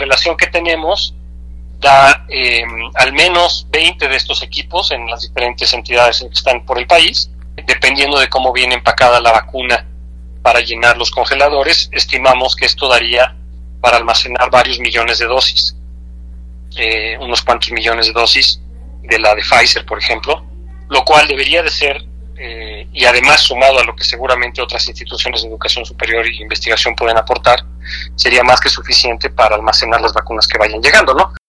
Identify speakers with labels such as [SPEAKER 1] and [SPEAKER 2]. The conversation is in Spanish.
[SPEAKER 1] relación que tenemos da al menos 20 de estos equipos en las diferentes entidades que están por el país. Dependiendo de cómo viene empacada la vacuna para llenar los congeladores, estimamos que esto daría para almacenar varios millones de dosis, unos cuantos millones de dosis de la de Pfizer, por ejemplo, lo cual debería de ser, y además sumado a lo que seguramente otras instituciones de educación superior y investigación pueden aportar, sería más que suficiente para almacenar las vacunas que vayan llegando, ¿no?